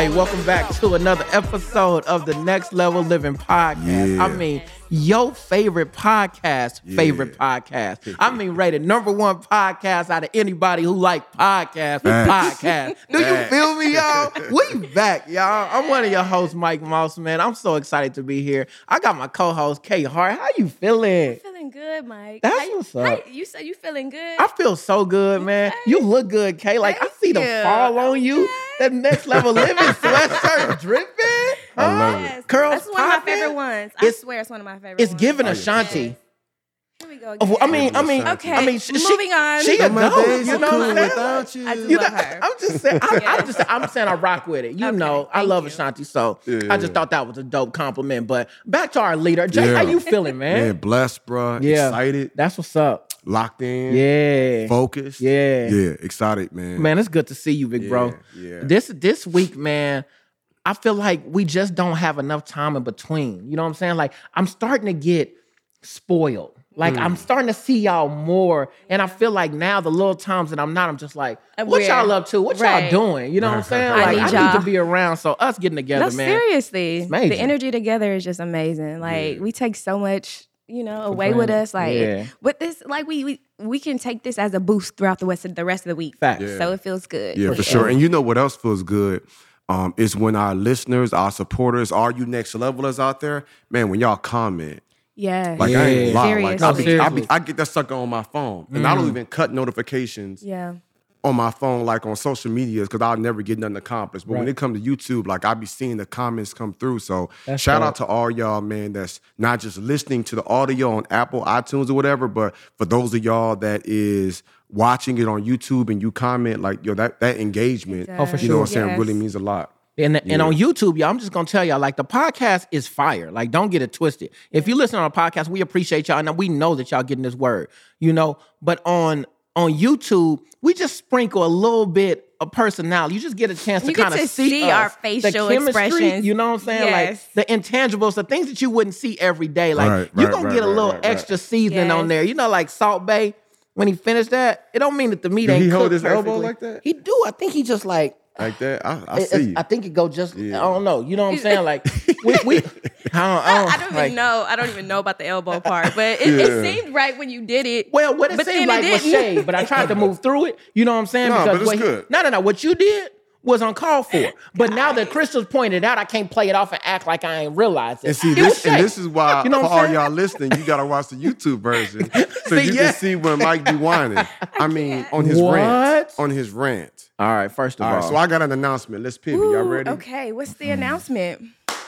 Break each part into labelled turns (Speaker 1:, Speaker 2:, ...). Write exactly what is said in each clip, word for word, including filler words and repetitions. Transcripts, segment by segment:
Speaker 1: Hey, welcome back to another episode of the Next Level Living Podcast.
Speaker 2: Yeah.
Speaker 1: I mean, your favorite podcast,
Speaker 2: Yeah.
Speaker 1: favorite podcast. I mean, rated number one podcast out of anybody who like podcasts,
Speaker 2: Facts.
Speaker 1: podcast. Do you
Speaker 2: Facts.
Speaker 1: feel me, y'all? We back, y'all. I'm one of your hosts, Mike Moss, man. I'm so excited to be here. I got my co-host, Kay Hart. How you feeling?
Speaker 3: Feeling good, Mike.
Speaker 1: That's
Speaker 3: How you-
Speaker 1: what's up.
Speaker 3: how you say you feeling good?
Speaker 1: I feel so good, man.
Speaker 3: Okay.
Speaker 1: You look good, Kay. Like, I
Speaker 3: Thank
Speaker 1: see the
Speaker 3: you.
Speaker 1: fall on you. That Next Level Living sweatshirt dripping.
Speaker 2: I love
Speaker 3: Yes,
Speaker 2: it.
Speaker 1: Curls
Speaker 3: That's one of my
Speaker 1: popping.
Speaker 3: favorite ones. I
Speaker 1: It's-
Speaker 3: swear it's one of my favorite
Speaker 1: It's
Speaker 3: ones.
Speaker 1: giving
Speaker 2: Oh, yeah.
Speaker 1: Ashanti.
Speaker 3: Here we go
Speaker 1: Oh,
Speaker 3: again.
Speaker 1: I mean, I mean,
Speaker 2: Okay.
Speaker 1: I mean, she,
Speaker 3: Moving on.
Speaker 1: She a
Speaker 2: My
Speaker 1: goat,
Speaker 2: days
Speaker 1: you
Speaker 2: are
Speaker 1: know
Speaker 2: cool
Speaker 1: what I'm saying?
Speaker 2: without you.
Speaker 3: I do
Speaker 1: You
Speaker 3: love
Speaker 1: know,
Speaker 3: her.
Speaker 1: I'm just saying. I, I'm
Speaker 3: Yes.
Speaker 1: just. I'm saying I rock with it. You
Speaker 3: Okay,
Speaker 1: know, I
Speaker 3: thank
Speaker 1: love
Speaker 3: you.
Speaker 1: Ashanti, so
Speaker 2: Yeah.
Speaker 1: I just thought that was a dope compliment. But back to our leader, Jay.
Speaker 2: Yeah.
Speaker 1: How you feeling, man?
Speaker 2: Man, blessed, bro.
Speaker 1: Yeah.
Speaker 2: Excited,
Speaker 1: That's what's up.
Speaker 2: locked in,
Speaker 1: Yeah,
Speaker 2: focused.
Speaker 1: Yeah.
Speaker 2: Yeah, excited, man.
Speaker 1: man, it's good to see you, big bro.
Speaker 2: Yeah, yeah.
Speaker 1: This this week, man. I feel like we just don't have enough time in between. You know what I'm saying? Like, I'm starting to get spoiled. Like, I'm starting to see y'all more. And I feel like now the little times that I'm not, I'm just like,
Speaker 3: Uh,
Speaker 1: what
Speaker 3: we're-
Speaker 1: y'all up to? What y'all
Speaker 3: right.
Speaker 1: doing? You know what I'm saying?
Speaker 3: I
Speaker 1: Like,
Speaker 3: need
Speaker 1: I need
Speaker 3: y'all.
Speaker 1: to be around. So us getting together,
Speaker 3: No,
Speaker 1: man.
Speaker 3: seriously.
Speaker 1: major.
Speaker 3: The energy together is just amazing. Like
Speaker 2: Yeah.
Speaker 3: we take so much, you know, away with
Speaker 1: granted.
Speaker 3: us. Like
Speaker 1: Yeah.
Speaker 3: with this, like we, we we can take this as a boost throughout the rest of the rest of the week.
Speaker 1: Facts.
Speaker 2: Yeah.
Speaker 3: So it feels good.
Speaker 2: Yeah, for, sure. And you know what else feels good? Um, is when our listeners, our supporters, all you next levelers out there, man, when y'all comment.
Speaker 3: Yeah.
Speaker 2: Like I ain't
Speaker 1: Yeah.
Speaker 2: lie.
Speaker 3: Serious.
Speaker 2: Like I, be, I,
Speaker 1: Seriously.
Speaker 2: be, I get that sucker on my phone. And I don't even cut notifications
Speaker 3: Yeah.
Speaker 2: on my phone like on social media because I'll never get nothing accomplished. But when
Speaker 1: Right.
Speaker 2: it comes to YouTube, like I be seeing the comments come through. So
Speaker 1: That's
Speaker 2: shout
Speaker 1: dope.
Speaker 2: out to all y'all, man, that's not just listening to the audio on Apple, iTunes, or whatever, but for those of y'all that is watching it on YouTube and you comment, like, yo, that that engagement,
Speaker 3: Oh, for
Speaker 2: you know what I'm
Speaker 3: sure.
Speaker 2: saying,
Speaker 3: Yes.
Speaker 2: really means a lot.
Speaker 1: And, and
Speaker 2: Yeah.
Speaker 1: on YouTube, y'all, I'm just gonna tell y'all, like, the podcast is fire. Like, don't get it twisted. If you listen on a podcast, we appreciate y'all. And we know that y'all getting this word, you know. But on on YouTube, we just sprinkle a little bit of personality. You just get a chance to
Speaker 3: You get
Speaker 1: kind of
Speaker 3: to
Speaker 1: see,
Speaker 3: see
Speaker 1: us,
Speaker 3: our
Speaker 1: the
Speaker 3: facial
Speaker 1: chemistry,
Speaker 3: expressions.
Speaker 1: You know what I'm saying?
Speaker 3: Yes.
Speaker 1: Like the intangibles, the things that you wouldn't see every day. Like
Speaker 2: Right,
Speaker 1: you're
Speaker 2: right,
Speaker 1: gonna
Speaker 2: right,
Speaker 1: get a
Speaker 2: right,
Speaker 1: little
Speaker 2: right, right.
Speaker 1: extra seasoning on
Speaker 3: Yes.
Speaker 1: there. You know, like Salt Bay, when he finished that, it don't mean that the meat
Speaker 2: Did
Speaker 1: ain't
Speaker 2: he hold
Speaker 1: cooked
Speaker 2: his elbow
Speaker 1: perfectly.
Speaker 2: like that?
Speaker 1: He do. I think he just like.
Speaker 2: Like that, I, I
Speaker 1: It-
Speaker 2: see
Speaker 1: it's-
Speaker 2: you.
Speaker 1: I think it go just.
Speaker 2: Yeah.
Speaker 1: I don't know. You know what I'm saying? Like we, we I don't, I don't,
Speaker 3: I don't even
Speaker 1: like,
Speaker 3: know. I don't even know about the elbow part, but it,
Speaker 2: Yeah.
Speaker 3: it seemed right when you did it.
Speaker 1: Well, what it
Speaker 3: But
Speaker 1: seemed
Speaker 3: then
Speaker 1: like
Speaker 3: it
Speaker 1: was
Speaker 3: didn't.
Speaker 1: shade, but I tried to move through it. You know what I'm saying?
Speaker 2: No, but it's
Speaker 1: what he-
Speaker 2: good.
Speaker 1: no, no, no. What you did was uncalled for. But now that Crystal's pointed out, I can't play it off and act like I ain't realized it.
Speaker 2: And see,
Speaker 1: It was
Speaker 2: this, and
Speaker 1: shade.
Speaker 2: this is why
Speaker 1: You know
Speaker 2: for
Speaker 1: what I'm
Speaker 2: all
Speaker 1: saying?
Speaker 2: y'all listening, you gotta watch the YouTube version so
Speaker 1: See,
Speaker 2: you
Speaker 1: yeah.
Speaker 2: can see when Mike be whining. I mean, on his rant.
Speaker 1: What?
Speaker 2: On his rant.
Speaker 1: All right, first of
Speaker 2: All
Speaker 1: all,
Speaker 2: right, so I got an announcement. Let's pivot. Y'all
Speaker 3: Ooh,
Speaker 2: ready?
Speaker 3: Okay, what's the announcement?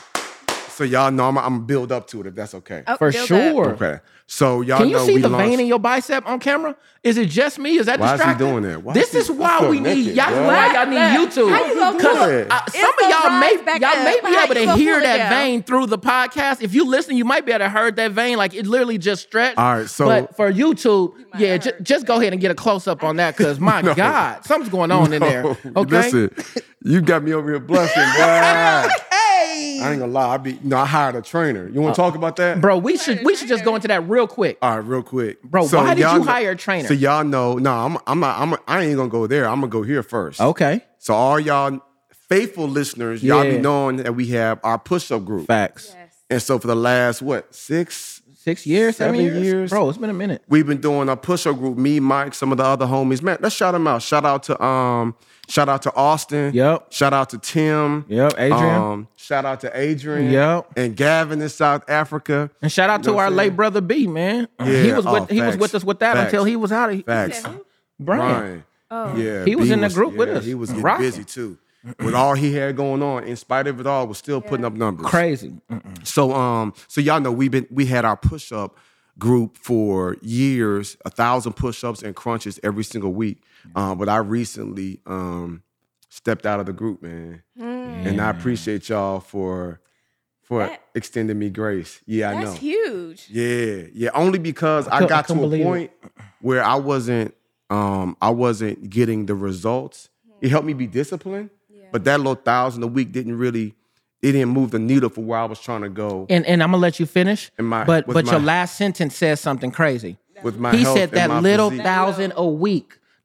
Speaker 2: So y'all know I'm, I'm gonna build up to it if that's okay.
Speaker 3: Oh,
Speaker 1: for
Speaker 3: build up.
Speaker 1: sure.
Speaker 2: Okay. So y'all
Speaker 1: Can you
Speaker 2: know
Speaker 1: see
Speaker 2: we
Speaker 1: the
Speaker 2: launched.
Speaker 1: vein in your bicep on camera? Is it just me? Is that
Speaker 2: Why is he
Speaker 1: distracting?
Speaker 2: doing that? Why
Speaker 1: this
Speaker 2: is
Speaker 1: is
Speaker 2: he- I
Speaker 1: why
Speaker 2: feel
Speaker 1: we need
Speaker 2: naked,
Speaker 1: y'all.
Speaker 2: bro.
Speaker 1: Why y'all need
Speaker 3: How
Speaker 1: YouTube?
Speaker 3: you gonna
Speaker 1: Because
Speaker 3: pull it?
Speaker 1: uh,
Speaker 3: It's
Speaker 1: some of
Speaker 3: gonna
Speaker 1: y'all may
Speaker 3: rise back
Speaker 1: y'all may
Speaker 3: up.
Speaker 1: be
Speaker 3: How
Speaker 1: able
Speaker 3: you
Speaker 1: to
Speaker 3: gonna
Speaker 1: hear
Speaker 3: pull it
Speaker 1: that
Speaker 3: down?
Speaker 1: vein through the podcast. If you listen, you might be able to heard that vein. Like it literally just stretched.
Speaker 2: All right, so-
Speaker 1: but for YouTube, yeah,
Speaker 3: have
Speaker 1: ju-
Speaker 3: heard
Speaker 1: just go ahead and get a close up on that because my
Speaker 2: No.
Speaker 1: God, something's going on in there.
Speaker 2: No,
Speaker 1: Okay.
Speaker 2: Listen, you got me over here blushing, boy.
Speaker 1: Hey,
Speaker 2: I ain't gonna lie. I be, you know, I hired a trainer. You want to talk about that?
Speaker 1: bro, we should we should just go into that real quick.
Speaker 2: All right, real quick,
Speaker 1: Bro, why did
Speaker 2: y'all
Speaker 1: you
Speaker 2: know-
Speaker 1: hire a trainer?
Speaker 2: So y'all know, no, I'm, I'm not, I'm, I ain't gonna go there. I'm gonna go here first.
Speaker 1: Okay.
Speaker 2: So all y'all faithful listeners, y'all
Speaker 1: Yeah.
Speaker 2: be knowing that we have our push-up group,
Speaker 1: Facts.
Speaker 3: Yes.
Speaker 2: and so for the last what six,
Speaker 1: Six years, seven,
Speaker 2: Seven
Speaker 1: years?
Speaker 2: years.
Speaker 1: bro. It's been a minute.
Speaker 2: we've been doing a push-up group. Me, Mike, some of the other homies. Man, let's shout them out. Shout out to um, shout out to Austin.
Speaker 1: Yep.
Speaker 2: Shout out to Tim.
Speaker 1: Yep, Adrian.
Speaker 2: Um, shout out to Adrian.
Speaker 1: Yep.
Speaker 2: And Gavin in South Africa.
Speaker 1: And shout out
Speaker 2: You know
Speaker 1: to
Speaker 2: what
Speaker 1: our
Speaker 2: I'm
Speaker 1: late
Speaker 2: saying?
Speaker 1: brother B, man.
Speaker 2: Yeah,
Speaker 1: he was with
Speaker 2: oh,
Speaker 1: he was
Speaker 2: facts.
Speaker 1: with us with that
Speaker 2: Facts.
Speaker 1: until he was out of
Speaker 2: Facts.
Speaker 1: Brian.
Speaker 3: Oh.
Speaker 2: Yeah,
Speaker 1: He was
Speaker 2: B
Speaker 1: in the group with
Speaker 2: yeah,
Speaker 1: us,
Speaker 2: He was getting
Speaker 1: rocking.
Speaker 2: busy too. With all he had going on, in spite of it all, was still putting up numbers.
Speaker 1: Crazy.
Speaker 2: So um, so y'all know we've been we had our push up group for years, a thousand push ups and crunches every single week. Um, but I recently um stepped out of the group, man, and I appreciate y'all for for
Speaker 3: That-
Speaker 2: extending me grace. Yeah, I know.
Speaker 3: That's huge.
Speaker 2: Yeah, yeah. Only because I
Speaker 1: cou- I
Speaker 2: got to
Speaker 1: couldn't
Speaker 2: a
Speaker 1: believe it.
Speaker 2: point where I wasn't, um, I wasn't getting the results. It helped me be disciplined, but that little thousand a week didn't really, it didn't move the needle for where I was trying to go
Speaker 1: And and I'm gonna let you finish.
Speaker 2: And my-
Speaker 1: but
Speaker 2: with
Speaker 1: but your
Speaker 2: my-
Speaker 1: last sentence says something crazy.
Speaker 2: with my
Speaker 1: He
Speaker 2: health
Speaker 1: said
Speaker 2: and
Speaker 1: that
Speaker 2: my
Speaker 1: little
Speaker 2: physique.
Speaker 1: thousand a week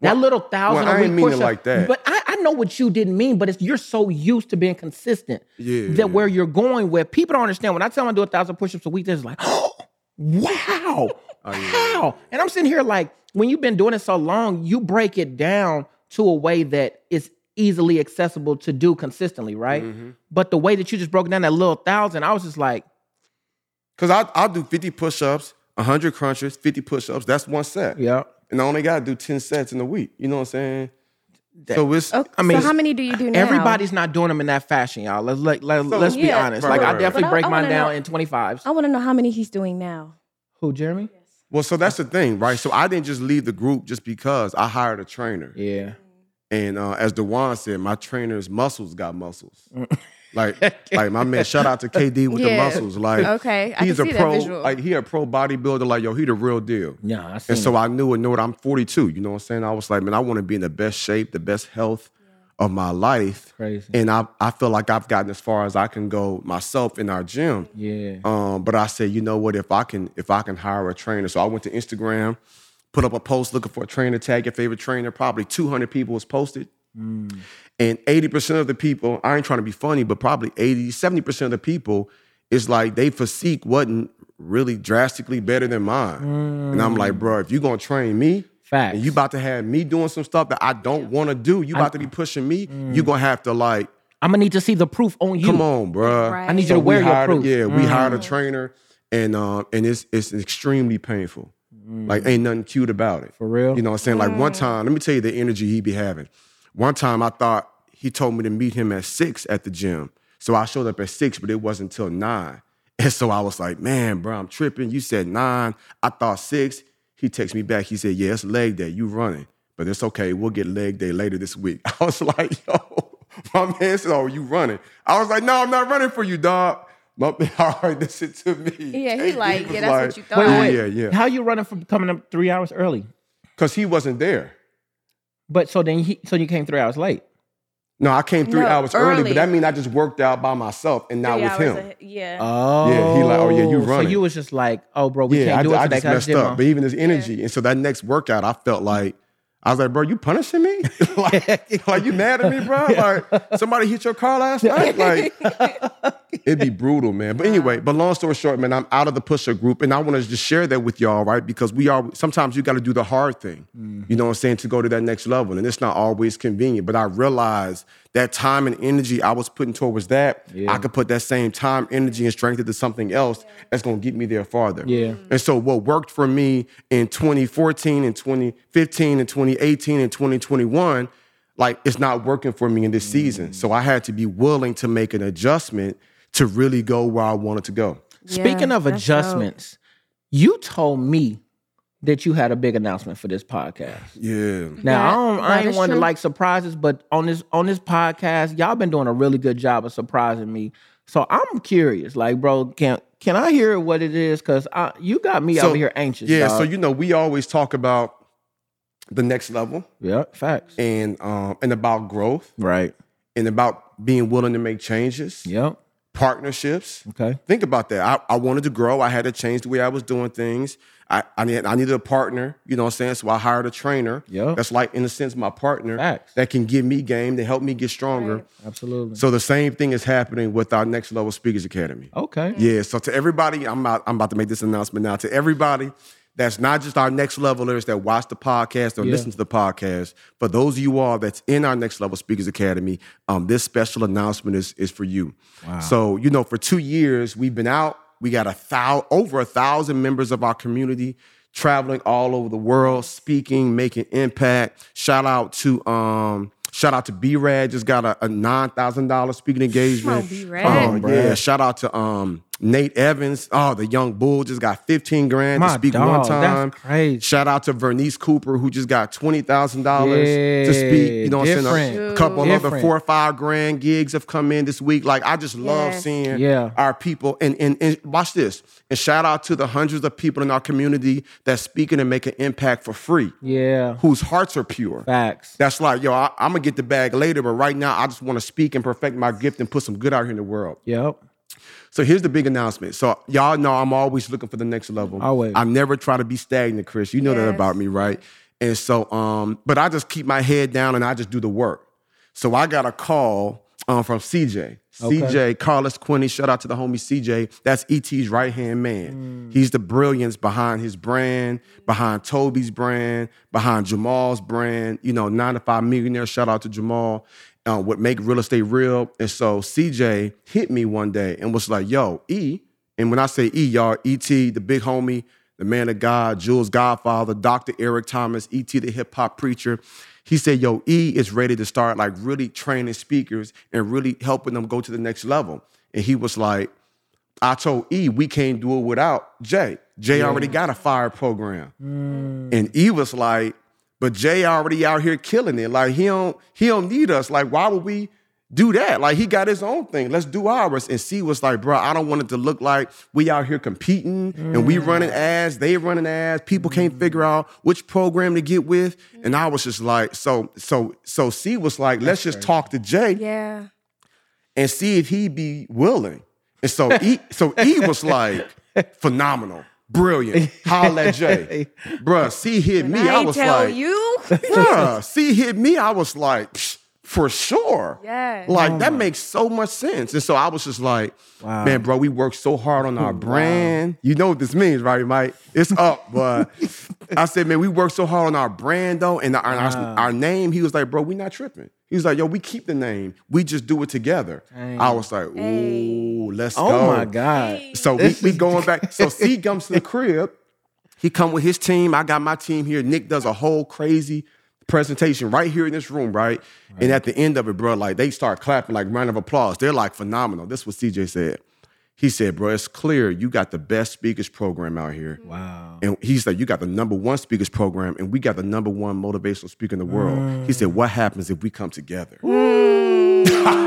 Speaker 1: That
Speaker 2: Well,
Speaker 1: little thousand
Speaker 2: well, I
Speaker 1: a week
Speaker 2: ain't mean it
Speaker 1: push-up.
Speaker 2: like that.
Speaker 1: But I, I know what you didn't mean, but it's you're so used to being consistent
Speaker 2: Yeah.
Speaker 1: that where you're going with, people don't understand. When I tell them I do a thousand push-ups a week, they're just like, oh, wow,
Speaker 2: Oh, yeah.
Speaker 1: how? And I'm sitting here like, when you've been doing it so long, you break it down to a way that is easily accessible to do consistently, right?
Speaker 2: Mm-hmm.
Speaker 1: But the way that you just broke down that little thousand, I was just like,
Speaker 2: Because I, I'll do fifty push-ups, one hundred crunches, fifty push-ups. That's one set.
Speaker 1: yeah.
Speaker 2: And I only got to do ten sets in a week. You know what I'm saying? So it's...
Speaker 3: Okay,
Speaker 1: I mean,
Speaker 3: so how many do you do now?
Speaker 1: Everybody's not doing them in that fashion, y'all. Let's let, let,
Speaker 2: So-
Speaker 1: let's be
Speaker 3: Yeah.
Speaker 1: honest.
Speaker 2: Right,
Speaker 1: Like
Speaker 2: right,
Speaker 1: I
Speaker 2: right.
Speaker 1: definitely
Speaker 3: But I-
Speaker 1: break
Speaker 3: I
Speaker 1: mine
Speaker 3: wanna
Speaker 1: down
Speaker 3: know-
Speaker 1: in twenty-fives.
Speaker 3: I want to know how many he's doing now.
Speaker 1: Who, Jeremy?
Speaker 2: Well, so that's the thing, right? So I didn't just leave the group just because I hired a trainer.
Speaker 1: Yeah.
Speaker 2: And uh, as DeJuan said, my trainer's muscles got muscles. like, like my man, shout out to K D with the
Speaker 3: Yeah.
Speaker 2: muscles. Like,
Speaker 3: Okay, I
Speaker 2: he's
Speaker 3: can
Speaker 2: a
Speaker 3: see
Speaker 2: pro.
Speaker 3: that visual.
Speaker 2: Like, he a pro bodybuilder. Like, yo, he the real deal.
Speaker 1: Yeah, I see.
Speaker 2: And so I knew and know it. I'm forty-two. You know what I'm saying? I was like, man, I want to be in the best shape, the best health of my life.
Speaker 1: Crazy.
Speaker 2: And I, I feel like I've gotten as far as I can go myself in our gym.
Speaker 1: Yeah.
Speaker 2: Um, but I said, you know what? If I can, if I can hire a trainer, so I went to Instagram, put up a post looking for a trainer, tag your favorite trainer. Probably two hundred people was posted,
Speaker 1: Mm.
Speaker 2: and eighty percent of the people, I ain't trying to be funny, but probably eighty, seventy percent of the people is like they physique wasn't really drastically better than mine.
Speaker 1: Mm.
Speaker 2: And I'm like, bro, if you're gonna train me,
Speaker 1: Facts.
Speaker 2: and you about to have me doing some stuff that I don't want to do, you about to be pushing me, you're gonna have to like,
Speaker 1: I'm gonna need to see the proof on you.
Speaker 2: come on, bro.
Speaker 3: Right.
Speaker 1: I need you
Speaker 2: So
Speaker 1: to wear
Speaker 2: we
Speaker 1: your
Speaker 2: hired a-
Speaker 1: proof.
Speaker 2: yeah, we
Speaker 1: Mm.
Speaker 2: hired a trainer, and uh, and it's it's extremely painful. Like, ain't nothing cute about it.
Speaker 1: For real?
Speaker 2: You know what I'm saying? Like, one time, let me tell you the energy he be having. One time, I thought he told me to meet him at six at the gym. So I showed up at six, but it wasn't until nine. And so I was like, man, bro, I'm tripping. You said nine. I thought six. He texted me back. He said, yeah, it's leg day. You running. But it's okay. We'll get leg day later this week. I was like, yo, my man said, oh, you running? I was like, no, I'm not running for you, dog. My man, all right, listen to me.
Speaker 3: Yeah, he
Speaker 2: K D
Speaker 3: like,
Speaker 2: was
Speaker 3: yeah, that's what you thought.
Speaker 1: Wait,
Speaker 2: Yeah,
Speaker 1: wait.
Speaker 2: yeah, yeah.
Speaker 1: How you running from coming up three hours early?
Speaker 2: Because he wasn't there.
Speaker 1: But so then he, so you came three hours late.
Speaker 2: No, I came three
Speaker 3: No,
Speaker 2: hours early,
Speaker 3: early.
Speaker 2: but that means I just worked out by myself and not
Speaker 3: Three
Speaker 2: with
Speaker 3: hours
Speaker 2: him.
Speaker 3: ahead- yeah.
Speaker 1: Oh.
Speaker 2: Yeah, he like, oh, yeah, you
Speaker 1: So
Speaker 2: running.
Speaker 1: you was just like, oh, bro, we
Speaker 2: yeah,
Speaker 1: can't
Speaker 2: I,
Speaker 1: do it
Speaker 2: I
Speaker 1: today
Speaker 2: just
Speaker 1: 'cause
Speaker 2: messed
Speaker 1: gym
Speaker 2: up.
Speaker 1: on.
Speaker 2: But even his energy. And so that next workout, I felt like, I was like, bro, you punishing me? like, like, you mad at me, bro? Like, somebody hit your car last night? Like, it'd be brutal, man. But anyway, but long story short, man, I'm out of the pusher group, and I want to just share that with y'all, right? Because we are, sometimes you got to do the hard thing,
Speaker 1: Mm-hmm.
Speaker 2: you know what I'm saying, to go to that next level. And it's not always convenient, but I realized that time and energy I was putting towards that,
Speaker 1: Yeah.
Speaker 2: I could put that same time, energy, and strength into something else that's going to get me there farther.
Speaker 1: Yeah.
Speaker 2: And so what worked for me in twenty fourteen and twenty fifteen and twenty eighteen and twenty twenty-one, like, it's not working for me in this season. So I had to be willing to make an adjustment to really go where I wanted to go.
Speaker 1: Speaking
Speaker 3: Yeah,
Speaker 1: of
Speaker 3: that's dope.
Speaker 1: adjustments, you told me that you had a big announcement for this podcast.
Speaker 2: Yeah.
Speaker 1: Now, I,
Speaker 3: That-
Speaker 1: don't, I
Speaker 3: that
Speaker 1: ain't
Speaker 3: is
Speaker 1: one to
Speaker 3: true.
Speaker 1: like surprises, but on this on this podcast, y'all been doing a really good job of surprising me. So I'm curious, like, bro, can can I hear what it is? Because you got me
Speaker 2: So-
Speaker 1: over here anxious.
Speaker 2: Yeah,
Speaker 1: dog.
Speaker 2: so you know, we always talk about the next level
Speaker 1: yeah, facts.
Speaker 2: and um and about growth
Speaker 1: Right.
Speaker 2: and about being willing to make changes,
Speaker 1: Yep.
Speaker 2: partnerships.
Speaker 1: Okay.
Speaker 2: Think about that. I, I wanted to grow. I had to change the way I was doing things. I, I, need, I needed a partner, you know what I'm saying? So I hired a trainer.
Speaker 1: Yep.
Speaker 2: That's like, in a sense, my partner.
Speaker 1: Facts.
Speaker 2: That can give me game, to help me get stronger.
Speaker 3: Right.
Speaker 1: Absolutely.
Speaker 2: So the same thing is happening with our Next Level Speakers Academy.
Speaker 1: Okay.
Speaker 2: Yeah, so to everybody, I'm about, I'm about to make this announcement now. To everybody that's not just our next levelers that watch the podcast or
Speaker 1: Yeah.
Speaker 2: listen to the podcast, for those of you all that's in our Next Level Speakers Academy, um, this special announcement is, is for you.
Speaker 1: Wow.
Speaker 2: So, you know, for two years, we've been out. We got a thou- over a thousand members of our community traveling all over the world, speaking, making impact. Shout out to um, shout out to B-Rad, just got a, a nine thousand dollars speaking engagement.
Speaker 3: Come on, B-Rad.
Speaker 2: Oh,
Speaker 1: Come on,
Speaker 2: yeah.
Speaker 1: Brad.
Speaker 2: Shout out to um, Nate Evans. Oh, the young bull just got fifteen grand
Speaker 1: My
Speaker 2: to speak
Speaker 1: dog,
Speaker 2: one
Speaker 1: that's
Speaker 2: time.
Speaker 1: crazy.
Speaker 2: Shout out to Vernice Cooper, who just got twenty thousand dollars to speak. You know what I'm saying? A
Speaker 1: different.
Speaker 2: couple other
Speaker 1: Different.
Speaker 2: four or five grand gigs have come in this week. Like, I just love
Speaker 3: Yes.
Speaker 2: seeing
Speaker 1: Yeah.
Speaker 2: our people. And, and, and watch this. And shout out to the hundreds of people in our community that's speaking and making impact for free,
Speaker 1: Yeah.
Speaker 2: whose hearts are pure.
Speaker 1: Facts.
Speaker 2: That's like, yo, I, I'm going to get the bag later, but right now I just want to speak and perfect my gift and put some good out here in the world.
Speaker 1: Yep.
Speaker 2: So here's the big announcement. So y'all know I'm always looking for the next level.
Speaker 1: Always.
Speaker 2: I never try to be stagnant, Chris. You know that
Speaker 3: Yes.
Speaker 2: about me, right? And so, um, but I just keep my head down and I just do the work. So I got a call um, from C J.
Speaker 1: Okay.
Speaker 2: C J, Carlos Quinney, shout out to the homie C J. That's E T's right-hand man. Mm. He's the brilliance behind his brand, behind Toby's brand, behind Jamal's brand. You know, nine to five millionaire, shout out to Jamal, uh, would make real estate real. And so C J hit me one day and was like, yo, E, and when I say E, y'all, E T, the big homie, the man of God, Jules Godfather, Doctor Eric Thomas, E T, the hip-hop preacher. He said, yo, E is ready to start like really training speakers and really helping them go to the next level. And he was like, I told E, we can't do it without Jay. Jay yeah. already got a fire program. Mm. And E was like, but Jay already out here killing it. Like, he don't, he don't need us. Like, why would we do that? Like, he got his own thing. Let's do ours. And C was like, bro, I don't want it to look like we out here competing mm. and we running ads, they running ads. People mm. can't figure out which program to get with. And I was just like, so, so, so C was like, That's let's just crazy. talk to Jay
Speaker 3: yeah.
Speaker 2: and see if he'd be willing. And so E, so E was like, phenomenal. Brilliant. Holla at Jay. Bruh, C hit me. I,
Speaker 3: I
Speaker 2: was
Speaker 3: tell
Speaker 2: like,
Speaker 3: you.
Speaker 2: bruh, C hit me. I was like, psh, for sure.
Speaker 3: Yeah.
Speaker 2: Like,
Speaker 1: oh
Speaker 2: that
Speaker 1: my.
Speaker 2: makes so much sense. And so I was just like,
Speaker 1: wow.
Speaker 2: man, bro, we worked so hard on our brand. Wow. You know what this means, right, Mike? It's up, but I said, man, we worked so hard on our brand, though, and our, wow. our, our name. He was like, bro, we not tripping. He was like, yo, we keep the name. We just do it together. Dang. I was like, ooh, hey. let's
Speaker 1: oh
Speaker 2: go.
Speaker 1: Oh, my God.
Speaker 3: Hey.
Speaker 2: So we, we going back. So C comes to the crib. He come with his team. I got my team here. Nick does a whole crazy presentation right here in this room, right? right? And at the end of it, bro, like they start clapping, like round of applause. They're like phenomenal. This is what C J said. He said, bro, it's clear you got the best speakers program out here.
Speaker 1: Wow.
Speaker 2: And he said, you got the number one speakers program and we got the number one motivational speaker in the world. Mm. He said, what happens if we come together? Mm.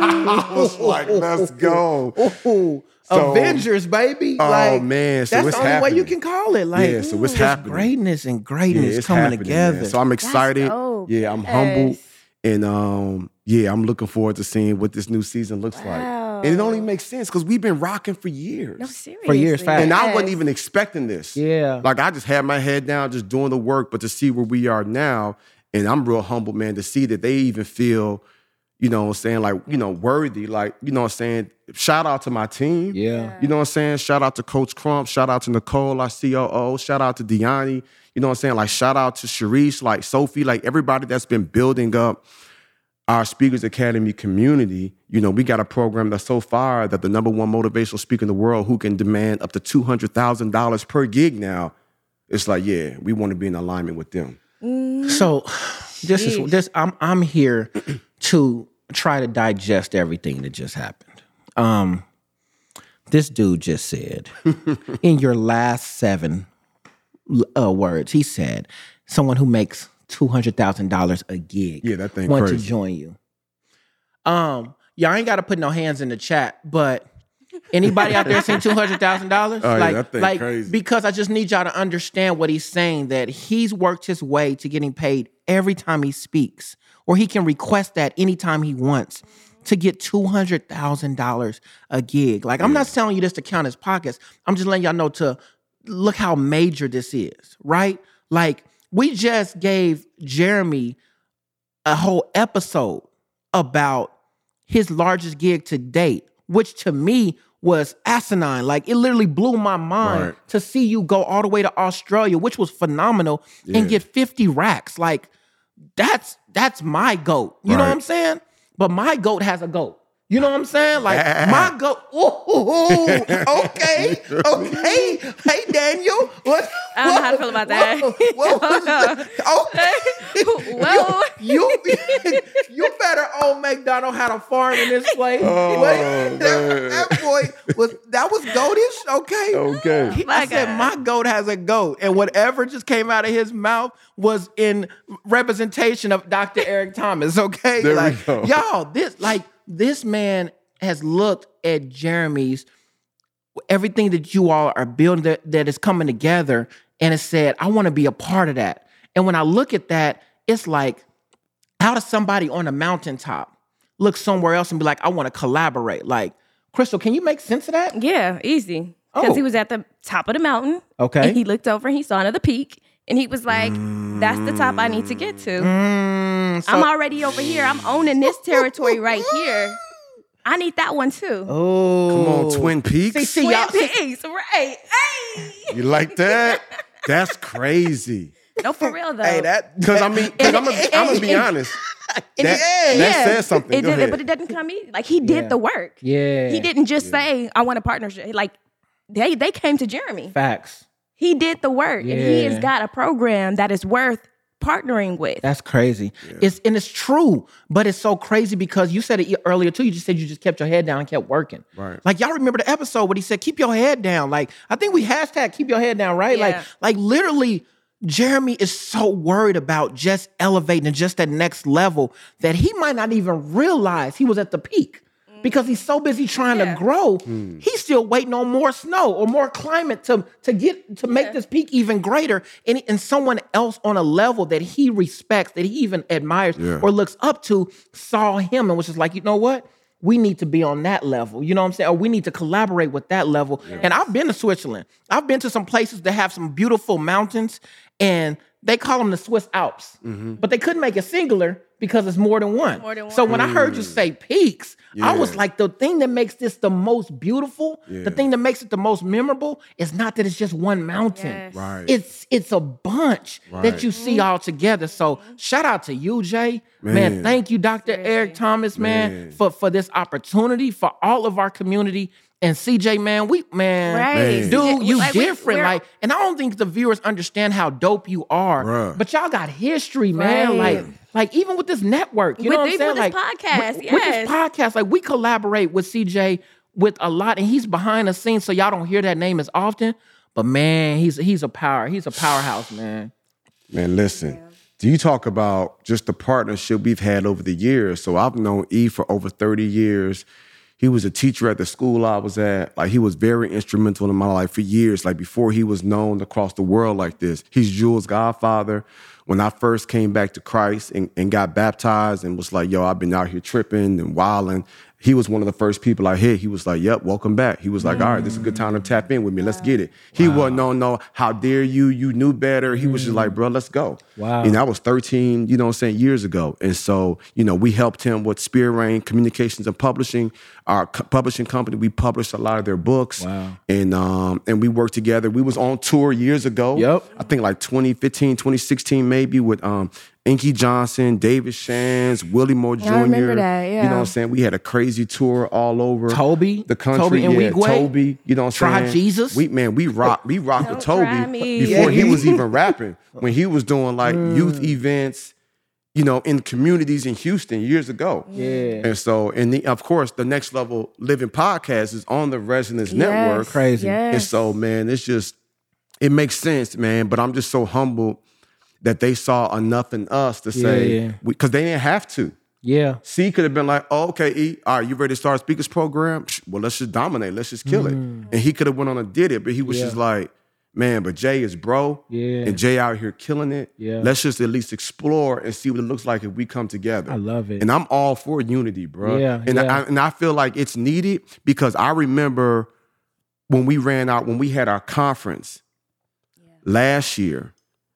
Speaker 2: I was like, let's go.
Speaker 1: Ooh. So, Avengers, baby.
Speaker 2: Oh,
Speaker 1: like,
Speaker 2: man. So
Speaker 1: that's
Speaker 2: it's
Speaker 1: the only
Speaker 2: happening.
Speaker 1: way you can call it. Like,
Speaker 2: yeah, so it's
Speaker 1: mm,
Speaker 2: happening.
Speaker 1: Greatness and greatness
Speaker 2: yeah, it's
Speaker 1: coming together.
Speaker 2: Man. So I'm excited. Yeah, I'm
Speaker 3: yes.
Speaker 2: humbled. And um, yeah, I'm looking forward to seeing what this new season looks wow. like. And it only makes sense because we've been rocking for years.
Speaker 3: No, seriously.
Speaker 1: For years, fast.
Speaker 2: And
Speaker 3: yes.
Speaker 2: I wasn't even expecting this.
Speaker 1: Yeah.
Speaker 2: Like, I just had my head down, just doing the work, but to see where we are now, and I'm real humbled, man, to see that they even feel, you know what I'm saying, like, you know, worthy. Like, you know what I'm saying? Shout out to my team.
Speaker 1: Yeah.
Speaker 2: You know what I'm saying? Shout out to Coach Crump. Shout out to Nicole, our C O O. Shout out to Deani. You know what I'm saying? Like, shout out to Sharice, like Sophie, like everybody that's been building up our Speakers Academy community. You know, we got a program that's so far that the number one motivational speaker in the world who can demand up to two hundred thousand dollars per gig now, it's like, yeah, we want to be in alignment with them.
Speaker 1: So this is this I'm I'm here to try to digest everything that just happened. Um, this dude just said in your last seven uh, words, he said, someone who makes two hundred thousand dollars a gig
Speaker 2: yeah, that thing
Speaker 1: want
Speaker 2: crazy.
Speaker 1: to join you. Um, y'all ain't got to put no hands in the chat, but anybody out there seen two hundred thousand dollars?
Speaker 2: Oh,
Speaker 1: like,
Speaker 2: yeah, that thing
Speaker 1: like
Speaker 2: crazy.
Speaker 1: Because I just need y'all to understand what he's saying, that he's worked his way to getting paid every time he speaks, or he can request that anytime he wants to get two hundred thousand dollars a gig. Like, I'm
Speaker 2: yeah.
Speaker 1: not telling you this to count his pockets. I'm just letting y'all know to look how major this is, right? Like, we just gave Jeremy a whole episode about his largest gig to date, which to me was asinine. Like, it literally blew my mind
Speaker 2: right.
Speaker 1: to see you go all the way to Australia, which was phenomenal, yeah. and get fifty racks. Like, that's that's my GOAT. You
Speaker 2: right.
Speaker 1: know what I'm saying? But my GOAT has a GOAT. You know what I'm saying? Like, my GOAT. Ooh, okay, okay. Hey, Daniel. What?
Speaker 3: I don't know how to feel about that.
Speaker 1: What, what was okay.
Speaker 3: Well,
Speaker 1: you, you, you better old McDonald had a farm in this place.
Speaker 2: Oh,
Speaker 1: that, that boy was, that was goatish, okay?
Speaker 2: Okay.
Speaker 1: He,
Speaker 3: My
Speaker 1: I said,
Speaker 3: God.
Speaker 1: my GOAT has a GOAT. And whatever just came out of his mouth was in representation of Doctor Eric Thomas, okay?
Speaker 2: There
Speaker 1: like,
Speaker 2: we go.
Speaker 1: Y'all, this, like, this man has looked at Jeremy's, everything that you all are building that, that is coming together, and has said, I want to be a part of that. And when I look at that, it's like, how does somebody on a mountaintop look somewhere else and be like, I want to collaborate? Like, Crystal, can you make sense of that?
Speaker 3: yeah, easy. Because
Speaker 1: Oh.
Speaker 3: he was at the top of the mountain.
Speaker 1: Okay.
Speaker 3: And he looked over and he saw another peak. And he was like, that's the top I need to get to.
Speaker 1: Mm, so-
Speaker 3: I'm already over here. I'm owning this territory right here. I need that one too.
Speaker 1: Oh,
Speaker 2: Come on, Twin Peaks.
Speaker 1: See, see,
Speaker 3: Twin
Speaker 1: y'all, see-
Speaker 3: Peaks, right? Hey,
Speaker 2: You like that? That's crazy.
Speaker 3: no, for real though.
Speaker 1: hey, that
Speaker 2: Because I mean, because I'm gonna I'm gonna be honest. That, that
Speaker 3: Yeah.
Speaker 2: says something.
Speaker 3: It
Speaker 2: Go
Speaker 3: did,
Speaker 2: ahead.
Speaker 3: but it doesn't come easy. Like he did
Speaker 1: Yeah.
Speaker 3: the work.
Speaker 1: yeah,
Speaker 3: He didn't just say, "I want a partnership." Like they they came to Jeremy.
Speaker 1: facts.
Speaker 3: He did the work, and he
Speaker 1: Yeah.
Speaker 3: has got a program that is worth partnering with.
Speaker 1: That's crazy. It's and it's true, but it's so crazy because you said it earlier too. You just said you just kept your head down and kept working.
Speaker 2: Right.
Speaker 1: Like y'all remember the episode where he said, "Keep your head down." Like I think we hashtag keep your head down, right? Like
Speaker 3: Yeah.
Speaker 1: like literally, Jeremy is so worried about just elevating and just that next level that he might not even realize he was at the peak. Because he's so busy trying
Speaker 3: Yeah.
Speaker 1: to grow, he's still waiting on more snow or more climate to, to get to make
Speaker 3: Yeah.
Speaker 1: this peak even greater. And, and someone else on a level that he respects, that he even admires
Speaker 2: Yeah.
Speaker 1: or looks up to, saw him and was just like, you know what? We need to be on that level. You know what I'm saying? Or we need to collaborate with that level. And I've been to Switzerland. I've been to some places that have some beautiful mountains, and they call them the Swiss Alps. But they couldn't make it singular because it's more than one.
Speaker 3: More than
Speaker 1: So
Speaker 3: one.
Speaker 1: when I heard you say peaks, I was
Speaker 2: Yeah.
Speaker 1: like, the thing that makes this the most beautiful,
Speaker 2: Yeah.
Speaker 1: the thing that makes it the most memorable is not that it's just one mountain.
Speaker 3: Yes.
Speaker 2: Right.
Speaker 1: It's it's a bunch
Speaker 2: Right.
Speaker 1: that you see all together. So shout out to you, Jay. Man,
Speaker 2: Man.
Speaker 1: thank you, Doctor Eric Thomas, man,
Speaker 2: Man.
Speaker 1: for, for this opportunity, for all of our community. And C J, man, we man,
Speaker 3: Right.
Speaker 1: dude, you
Speaker 3: Like, we-
Speaker 1: different.
Speaker 3: we're-
Speaker 1: Like, and I don't think the viewers understand how dope you are.
Speaker 2: Bruh.
Speaker 1: But y'all got history, man.
Speaker 3: Right.
Speaker 1: Like, like even with this network, you
Speaker 3: With
Speaker 1: know what I'm
Speaker 3: the-
Speaker 1: saying?
Speaker 3: with this
Speaker 1: Like
Speaker 3: podcast,
Speaker 1: with, with this
Speaker 3: yes.
Speaker 1: podcast, like we collaborate with C J with a lot, and he's behind the scenes, so y'all don't hear that name as often. But man, he's he's a power. He's a powerhouse, man.
Speaker 2: Man, listen. Do you talk about just the partnership we've had over the years? So I've known E for over thirty years. He was a teacher at the school I was at. Like, he was very instrumental in my life for years, like before he was known across the world like this. He's Jules' godfather. When I first came back to Christ and, and got baptized and was like, yo, I've been out here tripping and wilding, he was one of the first people I hit. He was like, yep, welcome back. He was like, all right, this is a good time to tap in with me. Let's get it. He wasn't, no, no, how dare you? You knew better. He was just like, bro, let's go.
Speaker 1: Wow.
Speaker 2: You know, that was thirteen, you know what I'm saying, years ago. And so, you know, we helped him with Spear Rain Communications and Publishing, our co- publishing company. We published a lot of their books.
Speaker 1: Wow.
Speaker 2: And um, and we worked together. We was on tour years ago.
Speaker 1: Yep.
Speaker 2: I think like twenty fifteen, twenty sixteen maybe with um, Inky Johnson, David Shands, Willie Moore Junior
Speaker 3: I remember that,
Speaker 2: You know what
Speaker 3: yeah.
Speaker 2: I'm saying? We had a crazy tour all over
Speaker 1: Toby?
Speaker 2: the country.
Speaker 1: Toby and
Speaker 2: yeah,
Speaker 1: Weegway?
Speaker 2: Toby, you know what I'm
Speaker 1: Try
Speaker 2: saying?
Speaker 1: Jesus?
Speaker 2: We man, we rock, we rocked with
Speaker 3: Don't try
Speaker 2: Toby
Speaker 3: me.
Speaker 2: before
Speaker 1: Yeah.
Speaker 2: he was even rapping. When he was doing like
Speaker 1: Mm.
Speaker 2: youth events, you know, in communities in Houston years ago.
Speaker 1: Yeah.
Speaker 2: And so, and the, of course, the Next Level Living podcast is on the Resonance Network.
Speaker 3: Yes,
Speaker 1: Crazy.
Speaker 3: yes.
Speaker 2: And so, man, it's just, it makes sense, man. But I'm just so humbled that they saw enough in us to say,
Speaker 1: Yeah, yeah.
Speaker 2: because they didn't have to.
Speaker 1: Yeah.
Speaker 2: C could have been like, oh, okay, E, all right, you ready to start a speakers program? Psh, Well, let's just dominate. Let's just kill it. And he could have went on and did it, but he was
Speaker 1: Mm. Yeah.
Speaker 2: just like, man, but Jay is bro.
Speaker 1: Yeah.
Speaker 2: And Jay out here killing it.
Speaker 1: Yeah.
Speaker 2: Let's just at least explore and see what it looks like if we come together.
Speaker 1: I love it.
Speaker 2: And I'm all for unity, bro.
Speaker 1: Yeah,
Speaker 2: and,
Speaker 1: yeah.
Speaker 2: I, and I feel like it's needed because I remember when we ran out, when we had our conference last year,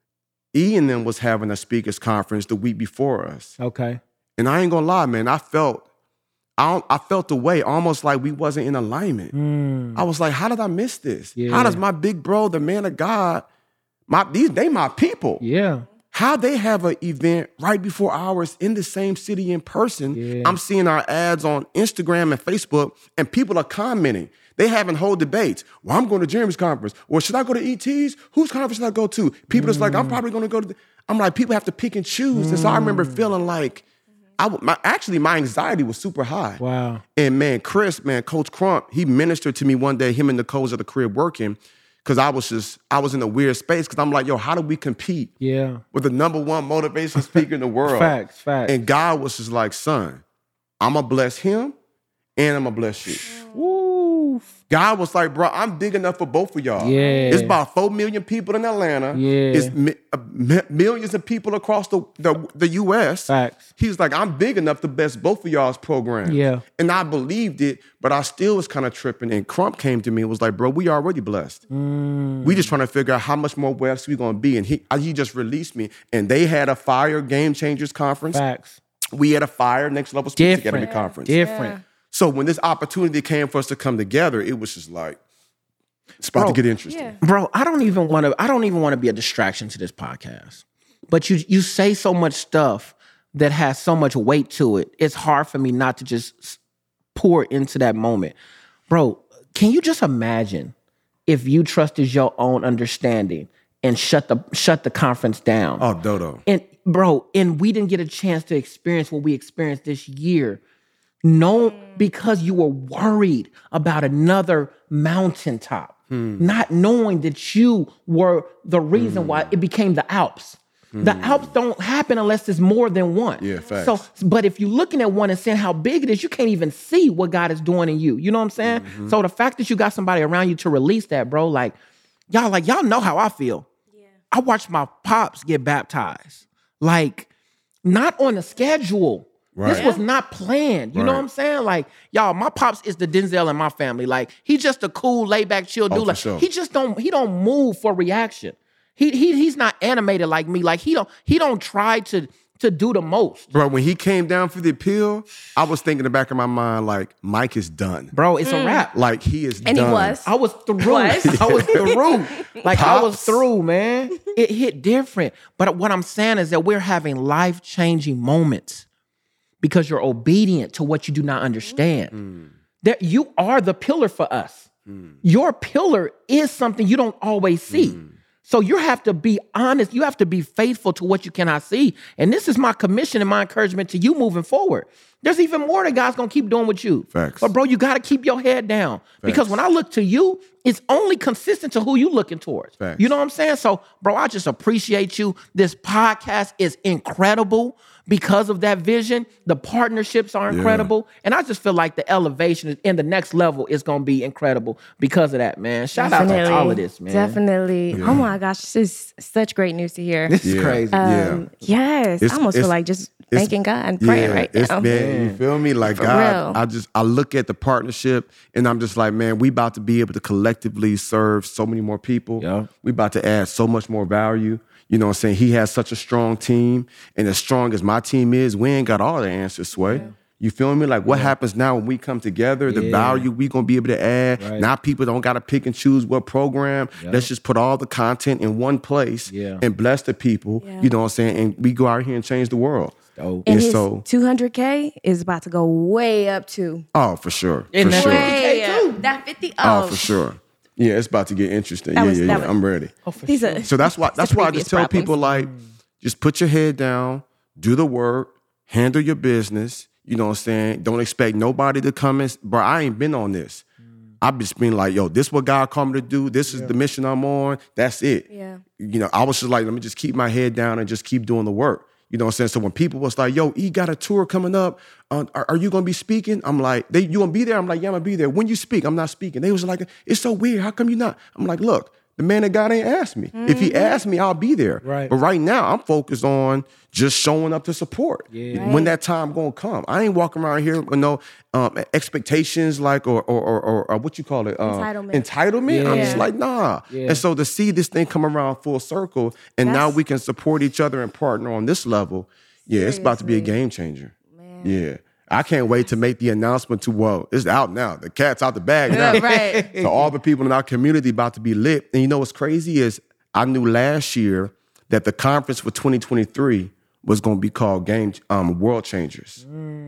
Speaker 2: E and them was having a speakers conference the week before us.
Speaker 1: Okay.
Speaker 2: And I ain't gonna lie, man, I felt I, don't- I felt the way almost like we wasn't in alignment.
Speaker 1: Mm.
Speaker 2: I was like, how did I miss this?
Speaker 1: Yeah.
Speaker 2: How does my big bro, the man of God, my these they my people.
Speaker 1: Yeah.
Speaker 2: How they have an event right before ours in the same city in person.
Speaker 1: Yeah.
Speaker 2: I'm seeing our ads on Instagram and Facebook, and people are commenting. They having whole debates. Well, I'm going to Jeremy's conference. Or should I go to E T's? Whose conference should I go to? People just like, I'm probably going to go to the, I'm like, people have to pick and choose. And so I remember feeling like, I w- my, actually, my anxiety was super high.
Speaker 1: Wow.
Speaker 2: And man, Chris, man, Coach Crump, he ministered to me one day, him and Nicole's at the crib working, because I was just, I was in a weird space, because I'm like, yo, how do we compete
Speaker 1: Yeah.
Speaker 2: with the number one motivation speaker in the world?
Speaker 1: Facts. Facts.
Speaker 2: And God was just like, son, I'm going to bless him and I'm going to bless you.
Speaker 1: Woo.
Speaker 3: Oof.
Speaker 2: God was like, bro, I'm big enough for both of y'all.
Speaker 1: Yeah.
Speaker 2: It's about four million people in Atlanta.
Speaker 1: Yeah.
Speaker 2: It's mi- uh, mi- millions of people across the, the, the U S.
Speaker 1: Facts.
Speaker 2: He's like, I'm big enough to bless both of y'all's programs.
Speaker 1: Yeah.
Speaker 2: And I believed it, but I still was kind of tripping. And Crump came to me and was like, bro, we already blessed.
Speaker 1: Mm.
Speaker 2: We just trying to figure out how much more blessed we going to be. And he, he just released me. And they had a Fire Game Changers conference.
Speaker 1: Facts.
Speaker 2: We had a Fire Next Level Speech Academy
Speaker 1: Different.
Speaker 2: conference.
Speaker 1: Different.
Speaker 2: So when this opportunity came for us to come together, it was just like, it's about
Speaker 1: Bro,
Speaker 2: to get interesting.
Speaker 3: Yeah.
Speaker 1: Bro, I don't even want to I don't even want to be a distraction to this podcast. But you you say so much stuff that has so much weight to it. It's hard for me not to just s- pour into that moment. Bro, can you just imagine if you trusted your own understanding and shut the shut the conference down?
Speaker 2: Oh, Dodo.
Speaker 1: And bro, and we didn't get a chance to experience what we experienced this year. No, because you were worried about another mountaintop, not knowing that you were the reason why it became the Alps. The Alps don't happen unless there's more than one.
Speaker 2: Yeah, facts.
Speaker 1: So, but if you're looking at one and saying how big it is, you can't even see what God is doing in you. You know what I'm saying?
Speaker 2: Mm-hmm.
Speaker 1: So the fact that you got somebody around you to release that, bro, like y'all, like y'all know how I feel. Yeah. I watched my pops get baptized, like not on a schedule.
Speaker 2: Right.
Speaker 1: This was not planned. You know
Speaker 2: Right.
Speaker 1: what I'm saying? Like, y'all, my pops is the Denzel in my family. Like, he's just a cool, laid back, chill dude.
Speaker 2: for
Speaker 1: Like,
Speaker 2: sure.
Speaker 1: he just don't he don't move for reaction. He he he's not animated like me. Like he don't he don't try to to do the most.
Speaker 2: Bro, when he came down for the appeal, I was thinking in the back of my mind, like, Mike is done.
Speaker 1: Bro, it's a wrap.
Speaker 2: Like, he is
Speaker 3: And
Speaker 2: done.
Speaker 3: he was.
Speaker 1: I was through.
Speaker 3: Was.
Speaker 1: I was through. Like I was
Speaker 2: Pops.
Speaker 1: through, man. It hit different. But what I'm saying is that we're having life-changing moments because you're obedient to what you do not understand. That you are the pillar for us. Your pillar is something you don't always see. So you have to be honest. You have to be faithful to what you cannot see. And this is my commission and my encouragement to you moving forward. There's even more that God's gonna keep doing with you.
Speaker 2: Facts.
Speaker 1: But bro, you gotta keep your head down. Because when I look to you, it's only consistent to who you looking towards.
Speaker 2: Facts.
Speaker 1: You know what I'm saying? So, bro, I just appreciate you. This podcast is incredible because of that vision. The partnerships are incredible. And I just feel like the elevation in the next level is gonna be incredible because of that, man. Shout out to all of this, man.
Speaker 3: Definitely. Oh my gosh, this is such great news to hear.
Speaker 1: This is
Speaker 2: Yeah.
Speaker 1: crazy.
Speaker 2: Yeah.
Speaker 3: Um, yes,
Speaker 2: It's-
Speaker 3: I almost feel
Speaker 2: it's-
Speaker 3: like just
Speaker 2: it's-
Speaker 3: thanking God and praying
Speaker 2: yeah,
Speaker 3: right
Speaker 2: it's,
Speaker 3: now.
Speaker 2: Man, you feel me? Like,
Speaker 3: For
Speaker 2: God,
Speaker 3: real.
Speaker 2: I just, I look at the partnership and I'm just like, man, we about to be able to collectively serve so many more people.
Speaker 1: Yeah.
Speaker 2: We about to add so much more value. You know what I'm saying? He has such a strong team. And as strong as my team is, we ain't got all the answers, Sway. You feel me? Like, what happens now when we come together, the
Speaker 1: Yeah.
Speaker 2: value we going to be able to add.
Speaker 1: Right.
Speaker 2: Now people don't got to pick and choose what program. Let's just put all the content in one place
Speaker 1: Yeah.
Speaker 2: and bless the people.
Speaker 3: Yeah.
Speaker 2: You know what I'm saying? And we go out here and change the world.
Speaker 1: Dope.
Speaker 3: And
Speaker 2: And
Speaker 3: his
Speaker 2: so-
Speaker 3: two hundred K is about to go way up too.
Speaker 2: Oh, for sure.
Speaker 1: And
Speaker 2: for
Speaker 1: that's
Speaker 2: sure.
Speaker 1: fifty K too.
Speaker 3: That fifty.
Speaker 2: Oh,
Speaker 3: Oh,
Speaker 2: for sure. Yeah, it's about to get interesting.
Speaker 3: That
Speaker 2: yeah,
Speaker 3: was-
Speaker 2: yeah,
Speaker 3: that
Speaker 2: yeah.
Speaker 3: was-
Speaker 2: I'm ready.
Speaker 1: Oh, for
Speaker 3: These
Speaker 1: sure.
Speaker 3: are
Speaker 2: So that's why that's
Speaker 3: the
Speaker 2: why I
Speaker 3: previous
Speaker 2: just tell
Speaker 3: problems.
Speaker 2: people, like, just put your head down, do the work, handle your business. You know what I'm saying? Don't expect nobody to come in. Bro, I ain't been on this. I've just been like, yo, this what God called me to do. This is the mission I'm on. That's it.
Speaker 3: Yeah.
Speaker 2: You know, I was just like, let me just keep my head down and just keep doing the work. You know what I'm saying? So when people was like, yo, E got a tour coming up. Uh, are, are you going to be speaking? I'm like, they, you going to be there? I'm like, yeah, I'm going to be there. When you speak, I'm not speaking. They was like, it's so weird. How come you not? I'm like, look, the man of God ain't asked me. If he asked me, I'll be there.
Speaker 1: Right.
Speaker 2: But right now, I'm focused on just showing up to support.
Speaker 1: Yeah.
Speaker 2: When that time going to come. I ain't walking around here with no um, expectations like, or, or, or, or, or what you call it? Um,
Speaker 3: Entitlement.
Speaker 2: Entitlement? I'm
Speaker 1: Yeah.
Speaker 2: just like, nah.
Speaker 1: Yeah.
Speaker 2: And so to see this thing come around full circle, and now
Speaker 3: That's-
Speaker 2: we can support each other and partner on this level, yeah, it's about to be a
Speaker 3: Seriously.
Speaker 2: game changer. Yeah. I can't wait to make the announcement to, well, it's out now. The cat's out the bag now.
Speaker 3: Yeah, right.
Speaker 2: So all the people in our community about to be lit. And you know what's crazy is I knew last year that the conference for twenty twenty-three was going to be called Game um, World Changers.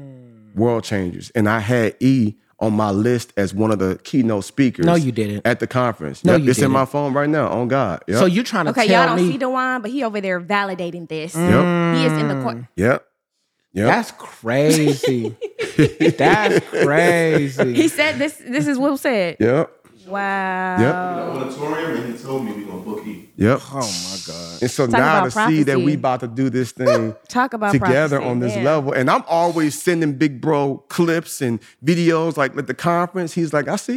Speaker 2: World Changers. And I had E on my list as one of the keynote speakers.
Speaker 1: No, you didn't.
Speaker 2: At the conference.
Speaker 1: No,
Speaker 2: Yep,
Speaker 1: you
Speaker 2: It's in
Speaker 1: didn't.
Speaker 2: my phone right now, on God. Yep.
Speaker 1: So you trying to
Speaker 3: Okay,
Speaker 1: tell
Speaker 3: y'all don't
Speaker 1: me
Speaker 3: see DeJuan, but he over there validating this.
Speaker 2: Yep.
Speaker 3: He is in the court.
Speaker 2: Yep. Yep.
Speaker 1: that's crazy. That's crazy.
Speaker 3: He said this. This is Will said.
Speaker 2: Yep.
Speaker 3: Wow.
Speaker 4: auditorium, and he told me we're gonna book E.
Speaker 2: Yep.
Speaker 1: Oh my God.
Speaker 2: And so
Speaker 3: Talk
Speaker 2: now to
Speaker 3: about
Speaker 2: see that
Speaker 3: prophecy.
Speaker 2: we about to do this thing
Speaker 3: Talk about
Speaker 2: together
Speaker 3: prophecy,
Speaker 2: on this
Speaker 3: man.
Speaker 2: level. And I'm always sending Big Bro clips and videos like at the conference. He's like, I see.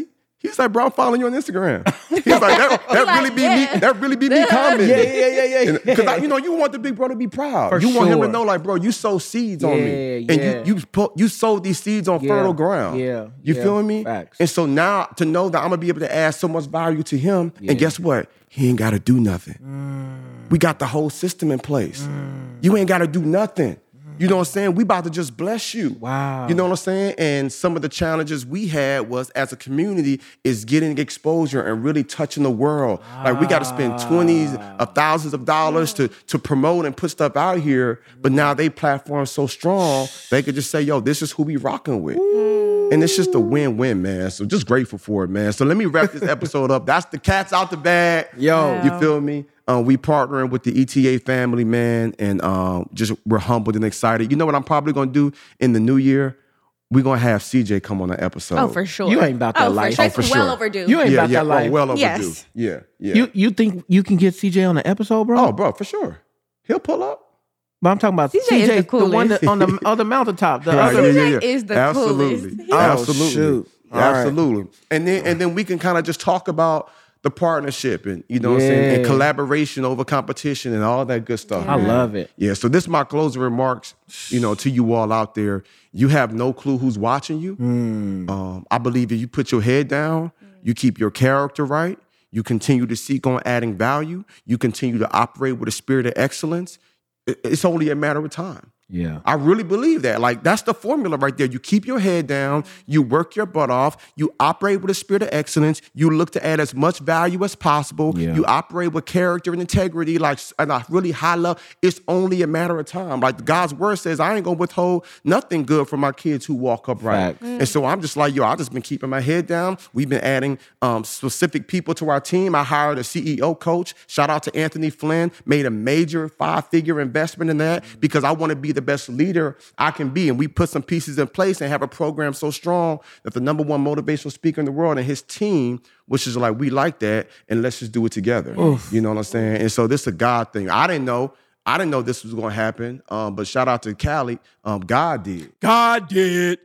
Speaker 2: He's like, bro, I'm following you on Instagram. He's like, that, that
Speaker 3: Like,
Speaker 2: really be
Speaker 3: yeah.
Speaker 2: me. That really be me commenting.
Speaker 1: Yeah, yeah, yeah, yeah.
Speaker 2: Because you know, you want the big brother to be proud.
Speaker 1: For
Speaker 2: you want him
Speaker 1: sure.
Speaker 2: to know, like, bro, you sow seeds on me,
Speaker 1: Yeah,
Speaker 2: and
Speaker 1: yeah.
Speaker 2: you you put, you sowed these seeds on
Speaker 1: Yeah,
Speaker 2: fertile ground.
Speaker 1: yeah,
Speaker 2: you
Speaker 1: yeah.
Speaker 2: feel me?
Speaker 1: Facts.
Speaker 2: And so now to know that I'm gonna be able to add so much value to him,
Speaker 1: Yeah.
Speaker 2: and guess what? He ain't got to do nothing.
Speaker 1: Mm.
Speaker 2: We got the whole system in place. You ain't got to do nothing. You know what I'm saying? We about to just bless you.
Speaker 1: Wow.
Speaker 2: You know what I'm saying? And some of the challenges we had was as a community is getting exposure and really touching the world. Like we got to spend twenties of thousands of dollars to, to promote and put stuff out here. But now they platform so strong, they could just say, yo, this is who we rocking with. And it's just a win-win, man. So just grateful for it, man. So let me wrap this episode up. That's the cat's out the bag.
Speaker 1: Yo.
Speaker 2: You feel me? Um, we partnering with the E T A family, man, and um, just we're humbled and excited. You know what I'm probably gonna do in the new year? We're gonna have C J come on an episure.
Speaker 3: Oh, for sure.
Speaker 1: You ain't about that
Speaker 3: oh,
Speaker 1: life.
Speaker 3: For sure.
Speaker 1: Oh,
Speaker 3: It's
Speaker 2: for
Speaker 3: well
Speaker 2: sure.
Speaker 3: overdue.
Speaker 1: You ain't
Speaker 2: Yeah,
Speaker 1: about
Speaker 2: yeah,
Speaker 1: that life.
Speaker 2: oh, well overdue.
Speaker 3: Yes.
Speaker 2: Yeah, yeah.
Speaker 1: You you think you can get C J on the episode, bro?
Speaker 2: oh, bro, for sure. He'll pull up.
Speaker 1: But I'm talking about
Speaker 3: C J is
Speaker 1: C J,
Speaker 3: the
Speaker 1: the, one
Speaker 3: coolest.
Speaker 1: that on the other mountaintop. The
Speaker 2: Right,
Speaker 1: other,
Speaker 2: yeah, yeah, yeah.
Speaker 3: is the
Speaker 2: Absolutely.
Speaker 3: coolest.
Speaker 1: Oh,
Speaker 2: Absolutely.
Speaker 1: shoot. All right.
Speaker 2: Absolutely. And then and then we can kind of just talk about the partnership and you know what I'm saying, and
Speaker 1: Yeah.
Speaker 2: collaboration over competition and all that good stuff.
Speaker 1: I
Speaker 2: man.
Speaker 1: love it.
Speaker 2: Yeah, so this is my closing remarks, you know, to you all out there. You have no clue who's watching you.
Speaker 1: Mm.
Speaker 2: Um, I believe if you put your head down, you keep your character right, you continue to seek on adding value, you continue to operate with a spirit of excellence, it- it's only a matter of time.
Speaker 1: Yeah.
Speaker 2: I really believe that. Like, that's the formula right there. You keep your head down, you work your butt off, you operate with a spirit of excellence, you look to add as much value as possible,
Speaker 1: Yeah.
Speaker 2: you operate with character and integrity, like, and a really high level. It's only a matter of time. Like, God's word says, I ain't gonna withhold nothing good from my kids who walk upright.
Speaker 1: Facts.
Speaker 2: And so I'm just like, yo, I've just been keeping my head down. We've been adding um, specific people to our team. I hired a C E O coach. Shout out to Anthony Flynn. Made a major five-figure investment in that because I want to be the best leader I can be. And we put some pieces in place and have a program so strong that the number one motivational speaker in the world and his team, which is like, we like that, and let's just do it together. You know what I'm saying? And so this is a God thing. I didn't know. I didn't know this was going to happen, um, but shout out to Cali. Um, God did.
Speaker 1: God did.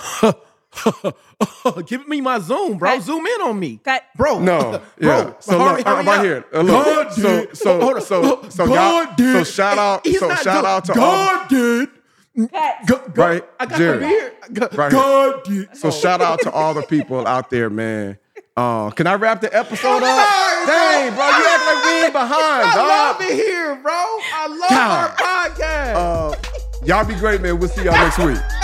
Speaker 1: Give me my zoom, bro.
Speaker 3: Cut.
Speaker 1: Zoom in on me.
Speaker 3: Cut.
Speaker 1: Bro.
Speaker 2: No,
Speaker 1: bro.
Speaker 2: yeah. So
Speaker 1: hurry-
Speaker 2: look, uh,
Speaker 1: hurry
Speaker 2: right
Speaker 1: up.
Speaker 2: here. Uh, look.
Speaker 1: God
Speaker 2: so
Speaker 1: did.
Speaker 2: so
Speaker 1: Hold on.
Speaker 2: so so
Speaker 1: God
Speaker 2: God,
Speaker 1: did.
Speaker 2: so shout out
Speaker 1: He's
Speaker 2: so
Speaker 1: not
Speaker 2: shout
Speaker 1: good.
Speaker 2: out to
Speaker 1: God
Speaker 2: all,
Speaker 1: did.
Speaker 3: Cut.
Speaker 1: Go, go.
Speaker 2: Right,
Speaker 1: I got
Speaker 2: Jerry.
Speaker 1: the beard. Go-
Speaker 2: Right here.
Speaker 1: God did.
Speaker 2: So shout out to all the people out there, man. Uh, can I wrap the episode up?
Speaker 1: Sorry, bro.
Speaker 2: Dang, bro, you act like we ain't behind,
Speaker 1: I
Speaker 2: dog.
Speaker 1: love it here, bro. I love
Speaker 2: God.
Speaker 1: our podcast.
Speaker 2: Uh, y'all be great, man. We'll see y'all next week.